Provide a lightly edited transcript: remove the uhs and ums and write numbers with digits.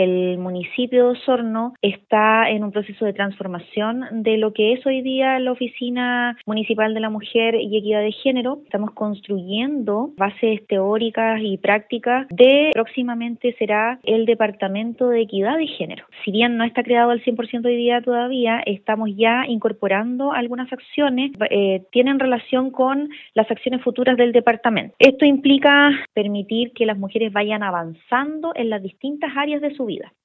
El municipio de Osorno está en un proceso de transformación de lo que es hoy día la Oficina Municipal de la Mujer y Equidad de Género. Estamos construyendo bases teóricas y prácticas de próximamente será el Departamento de Equidad de Género. Si bien no está creado al 100% hoy día todavía, estamos ya incorporando algunas acciones, tienen relación con las acciones futuras del departamento. Esto implica permitir que las mujeres vayan avanzando en las distintas áreas de su vida.